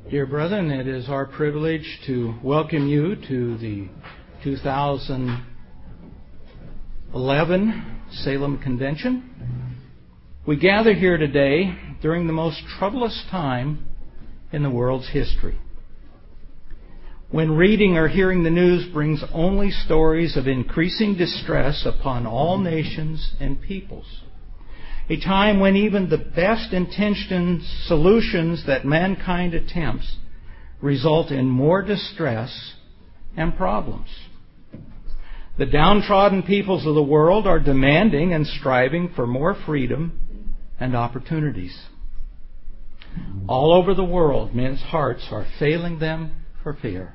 Dear brethren, it is our privilege to welcome you to the 2011 Salem Convention. We gather here today during the most troublous time in the world's history, when reading or hearing the news brings only stories of increasing distress upon all nations and peoples. A time when even the best intentioned solutions that mankind attempts result in more distress and problems. The downtrodden peoples of the world are demanding and striving for more freedom and opportunities. All over the world, men's hearts are failing them for fear.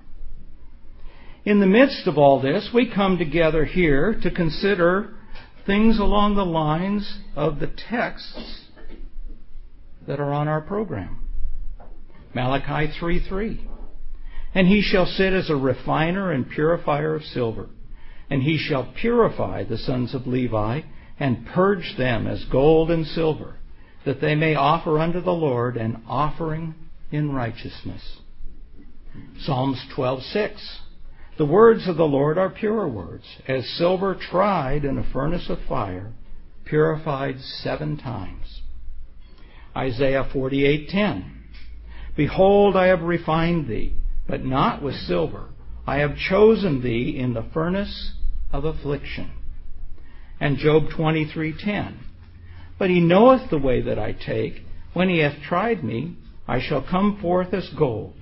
In the midst of all this, we come together here to consider things along the lines of the texts that are on our program. Malachi 3:3. And he shall sit as a refiner and purifier of silver, and he shall purify the sons of Levi, and purge them as gold and silver, that they may offer unto the Lord an offering in righteousness. Psalms 12:6. The words of the Lord are pure words, as silver tried in a furnace of fire, purified 7 times. Isaiah 48:10. Behold, I have refined thee, but not with silver. I have chosen thee in the furnace of affliction. And Job 23:10. But he knoweth the way that I take. When he hath tried me, I shall come forth as gold.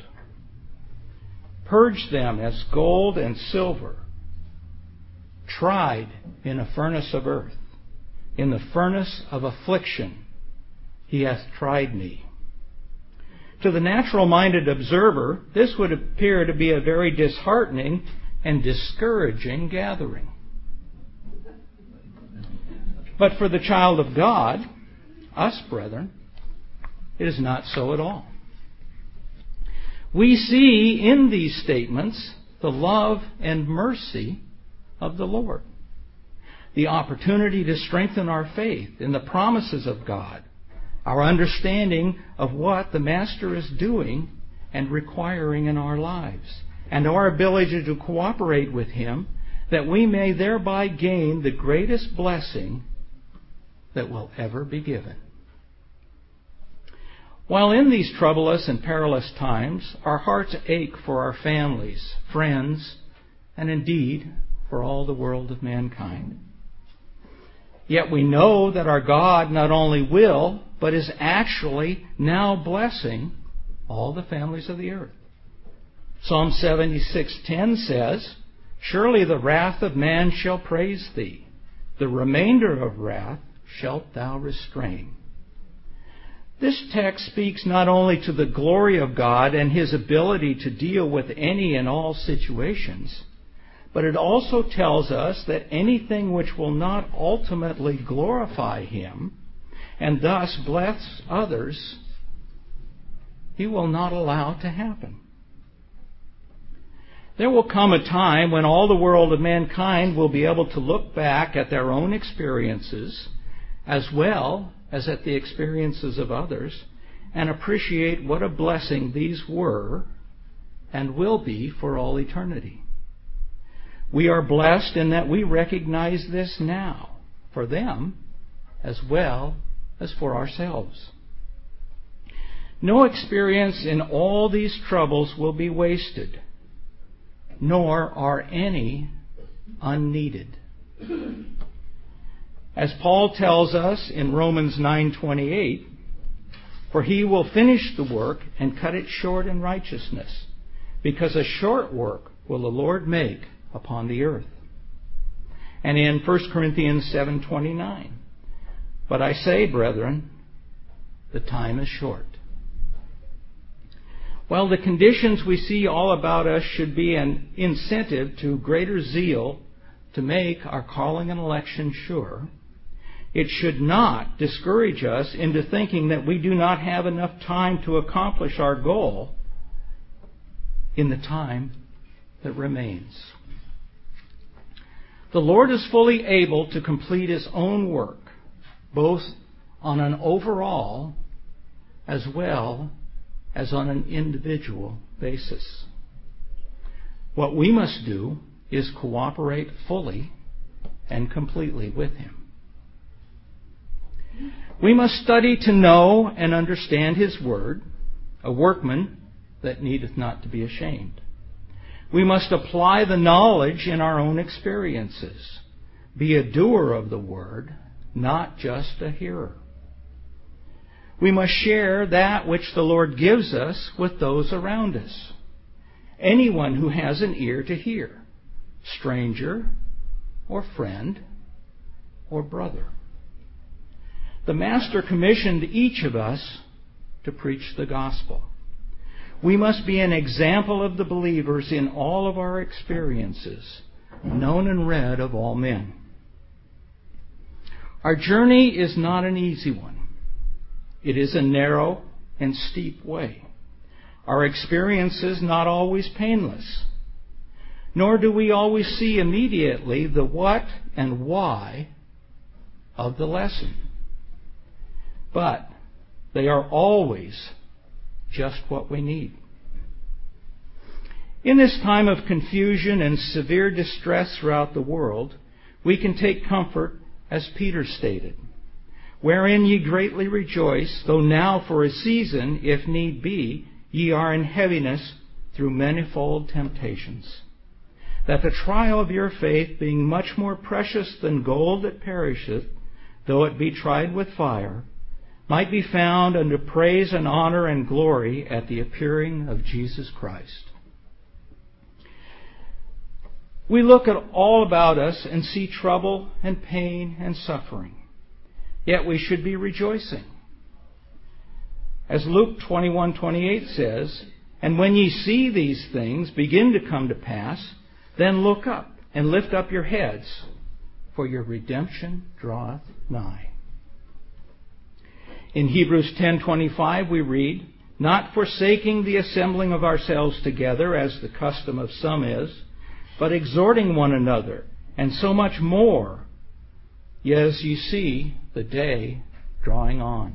Purge them as gold and silver, tried in a furnace of earth. In the furnace of affliction he hath tried me. To the natural-minded observer, this would appear to be a very disheartening and discouraging gathering. But for the child of God, us brethren, it is not so at all. We see in these statements the love and mercy of the Lord, the opportunity to strengthen our faith in the promises of God, our understanding of what the Master is doing and requiring in our lives, and our ability to cooperate with Him, that we may thereby gain the greatest blessing that will ever be given. While in these troublous and perilous times, our hearts ache for our families, friends, and indeed for all the world of mankind. Yet we know that our God not only will, but is actually now blessing all the families of the earth. Psalm 76:10 says, Surely the wrath of man shall praise thee. The remainder of wrath shalt thou restrain. This text speaks not only to the glory of God and His ability to deal with any and all situations, but it also tells us that anything which will not ultimately glorify Him and thus bless others, He will not allow to happen. There will come a time when all the world of mankind will be able to look back at their own experiences as well as at the experiences of others, and appreciate what a blessing these were and will be for all eternity. We are blessed in that we recognize this now, for them as well as for ourselves. No experience in all these troubles will be wasted, nor are any unneeded. As Paul tells us in Romans 9:28, For he will finish the work and cut it short in righteousness, because a short work will the Lord make upon the earth. And in 1 Corinthians 7:29, But I say, brethren, the time is short. While the conditions we see all about us should be an incentive to greater zeal to make our calling and election sure, it should not discourage us into thinking that we do not have enough time to accomplish our goal in the time that remains. The Lord is fully able to complete His own work, both on an overall as well as on an individual basis. What we must do is cooperate fully and completely with Him. We must study to know and understand His Word, a workman that needeth not to be ashamed. We must apply the knowledge in our own experiences. Be a doer of the Word, not just a hearer. We must share that which the Lord gives us with those around us. Anyone who has an ear to hear, stranger or friend or brother. The Master commissioned each of us to preach the gospel. We must be an example of the believers in all of our experiences, known and read of all men. Our journey is not an easy one. It is a narrow and steep way. Our experiences not always painless. Nor do we always see immediately the what and why of the lesson. But they are always just what we need. In this time of confusion and severe distress throughout the world, we can take comfort, as Peter stated, wherein ye greatly rejoice, though now for a season, if need be, ye are in heaviness through manifold temptations, that the trial of your faith, being much more precious than gold that perisheth, though it be tried with fire, might be found unto praise and honor and glory at the appearing of Jesus Christ. We look at all about us and see trouble and pain and suffering. Yet we should be rejoicing. As Luke 21:28 says, "And when ye see these things begin to come to pass, then look up and lift up your heads, for your redemption draweth nigh." In Hebrews 10:25 we read, "Not forsaking the assembling of ourselves together, as the custom of some is, but exhorting one another, and so much more, as ye see the day drawing on."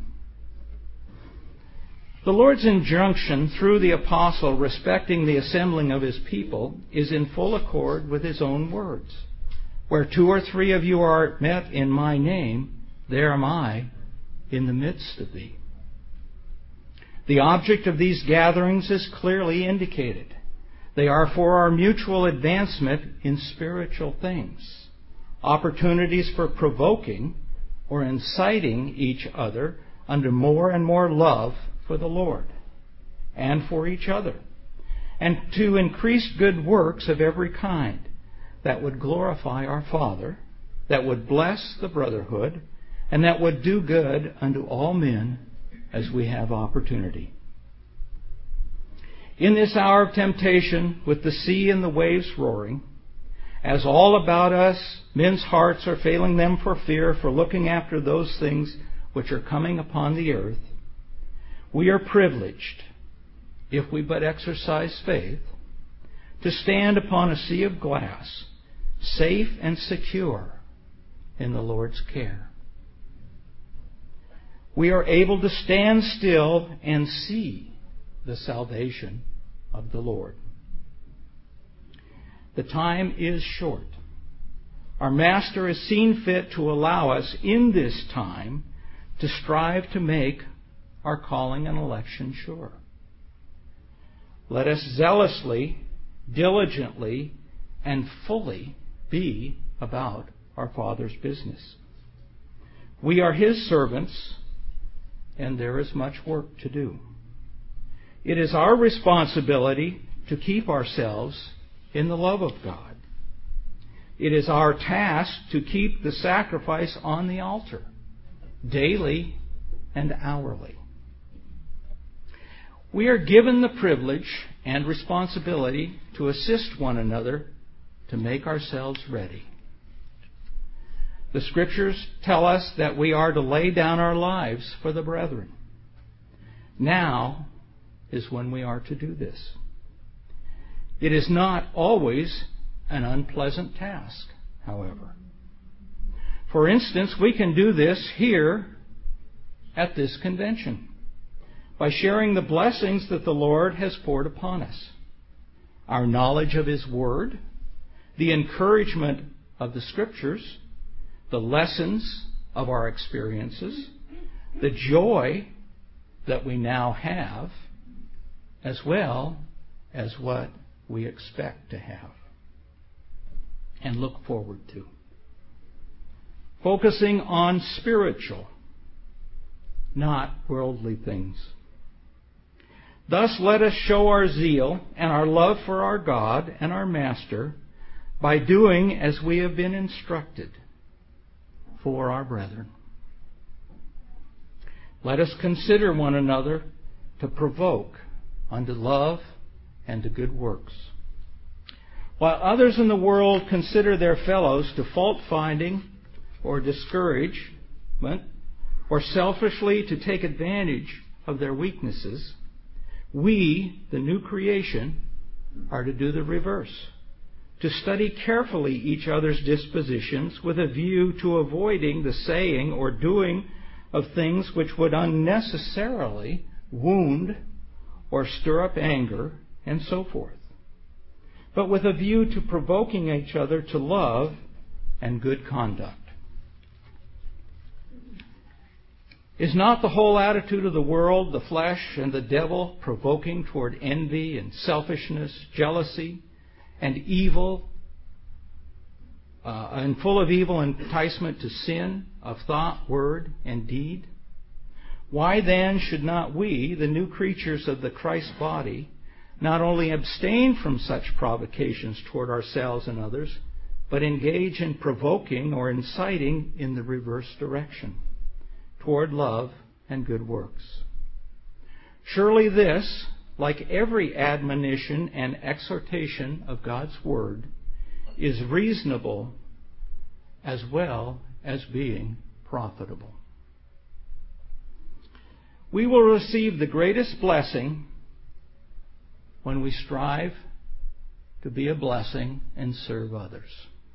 The Lord's injunction through the apostle respecting the assembling of His people is in full accord with His own words. "Where 2 or 3 of you are met in my name, there am I in the midst of thee." The object of these gatherings is clearly indicated. They are for our mutual advancement in spiritual things, opportunities for provoking or inciting each other unto more and more love for the Lord and for each other, and to increase good works of every kind that would glorify our Father, that would bless the brotherhood, and that would do good unto all men as we have opportunity. In this hour of temptation, with the sea and the waves roaring, as all about us men's hearts are failing them for fear for looking after those things which are coming upon the earth, we are privileged, if we but exercise faith, to stand upon a sea of glass, safe and secure in the Lord's care. We are able to stand still and see the salvation of the Lord. The time is short. Our Master has seen fit to allow us in this time to strive to make our calling and election sure. Let us zealously, diligently, and fully be about our Father's business. We are His servants, and there is much work to do. It is our responsibility to keep ourselves in the love of God. It is our task to keep the sacrifice on the altar, daily and hourly. We are given the privilege and responsibility to assist one another to make ourselves ready. The Scriptures tell us that we are to lay down our lives for the brethren. Now is when we are to do this. It is not always an unpleasant task, however. For instance, we can do this here at this convention. by sharing the blessings that the Lord has poured upon us. Our knowledge of His Word, the encouragement of the Scriptures, the lessons of our experiences, the joy that we now have, as well as what we expect to have and look forward to. Focusing on spiritual, not worldly things. Thus let us show our zeal and our love for our God and our Master by doing as we have been instructed for our brethren. Let us consider one another to provoke unto love and to good works. While others in the world consider their fellows to fault-finding or discouragement or selfishly to take advantage of their weaknesses, we, the new creation, are to do the reverse, to study carefully each other's dispositions with a view to avoiding the saying or doing of things which would unnecessarily wound or stir up anger and so forth, but with a view to provoking each other to love and good conduct. Is not the whole attitude of the world, the flesh, and the devil provoking toward envy and selfishness, jealousy, and evil, and full of evil enticement to sin of thought, word, and deed? Why then should not we, the new creatures of the Christ body, not only abstain from such provocations toward ourselves and others, but engage in provoking or inciting in the reverse direction, toward love and good works? Surely this, like every admonition and exhortation of God's Word, is reasonable as well as being profitable. We will receive the greatest blessing when we strive to be a blessing and serve others.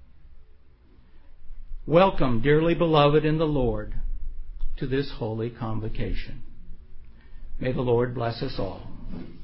Welcome, dearly beloved in the Lord, to this holy convocation. May the Lord bless us all.